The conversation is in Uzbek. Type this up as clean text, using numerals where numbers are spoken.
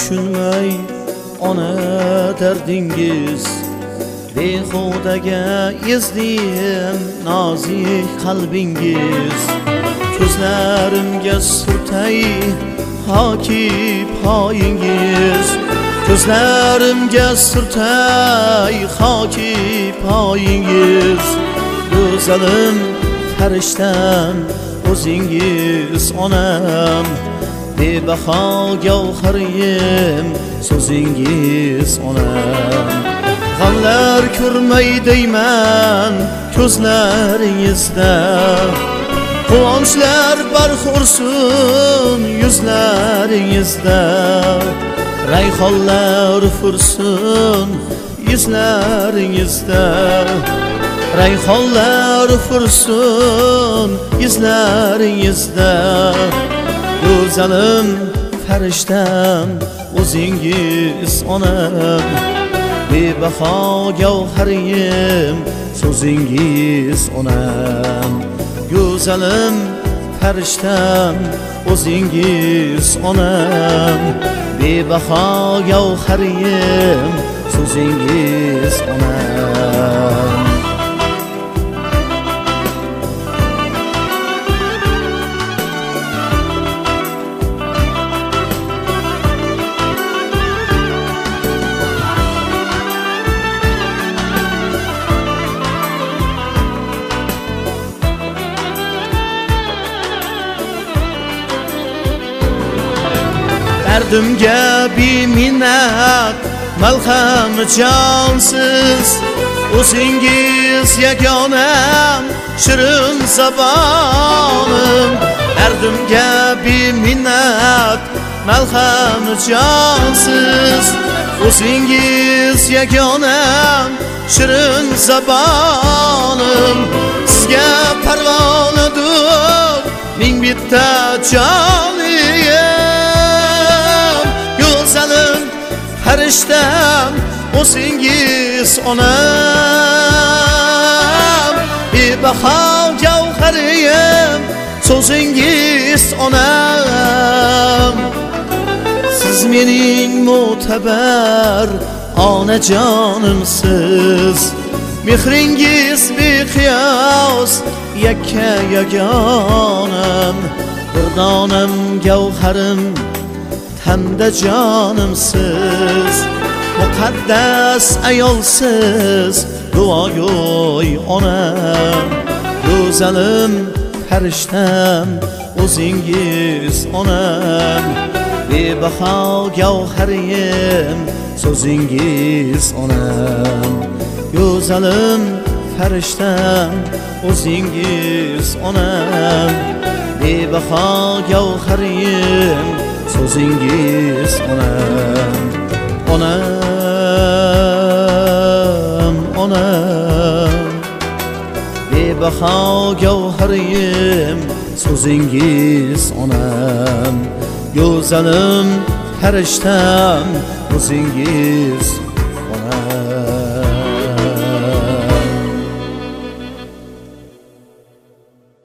tushunmay ona dardingiz, behudaga ezdim nozik qalbingiz. Ko'zlarimga surtay hoki poyingiz, ko'zlarimga surtay hoki poyingiz. Go'zalim farishtam o'zingiz onam, bebaho gavhariyim so'zingiz onam. G'amlar ko'rmay deyman ko'zlaringizda, quvonchlar barxursun yuzlaringizda. Rayhonlar fursun yuzlaringizda, rayhonlar fursun yuzlaringizda. Go'zalim farishtam o'zingiz onam, bebaho gavhariyim so'zingiz onam. Go'zalim farishtam o'zingiz onam, bebaho gavhariyim so'zingiz onam. Dardimga beminnat malham jonsiz, o'zingiz yagonam shirin zabonim. Dardimga beminnat malham jonsiz, o'zingiz yagonam shirin zabonim. Sizga parvonadur ming bitta jonim, farishtam o'zingiz onam, bebaho gavhariyim so'zingiz onam. Siz mening mo'tabar onajonimsiz, mehringiz beqiyos yakka yagonam. Bir donam gavharim hamda jonimsiz, muqaddas ayolsiz duogo'y onam. Go'zalim farishtam o'zingiz onam, bebaho gavhariyim so'zingiz onam. Go'zalim farishtam o'zingiz onam, bebaho gavhariyim so'zingiz onam. Onam, onam, bebaho gavhariyim so'zingiz onam. Go'zalim farishtam o'zingiz